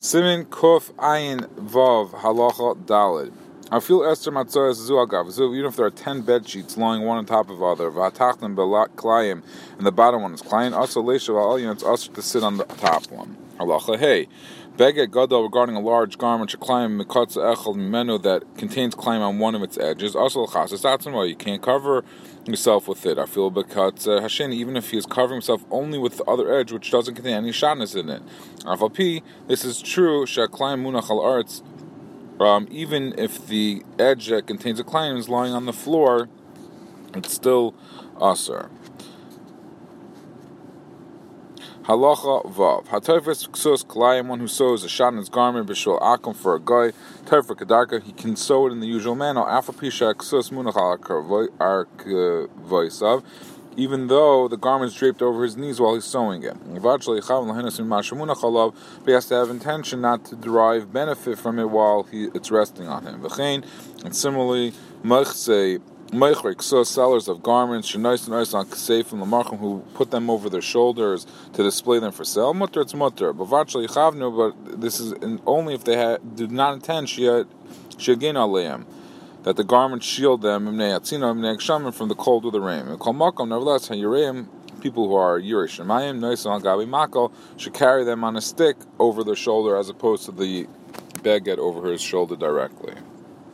Simin Kuf Ayin Vav Halacha Dalid. I feel Esther Matzoyas Zuagav. So even if there are 10 bed sheets lying one on top of the other, Vatachnim Belat Klayim, and the bottom one is Klayin, also Lesha Va'alyin, it's also to sit on the top one. Halacha Hey. Beget Gadol regarding a large garment, Sheklayim Mikatza Echel Mimenu that contains Klayim on one of its edges. Also L'chas. That's why you can't cover yourself with it. I feel because Hashem, even if he is covering himself only with the other edge, which doesn't contain any shatnez in it. Afal this is true. Sheklayim Munach al Arts. Even if the edge that contains a Klayim is lying on the floor, it's still asur. Halacha Vav. Hatayfes ksus Klayim, one who sews a shatnez garment b'shul akum for a guy. Tayfer kedarka, he can sew it in the usual manner. Afapisha ksus munach al arkvoisav, even though the garment is draped over his knees while he's sewing it. But he has to have intention not to derive benefit from it while it's resting on him. And similarly, sellers of garments, who put them over their shoulders to display them for sale. Mutter, it's mutter. But this is only if they did not intend that the garments shield them from the cold or the rain. Nevertheless, people who are Yirei Shemayim, should carry them on a stick over their shoulder as opposed to the beged over his shoulder directly.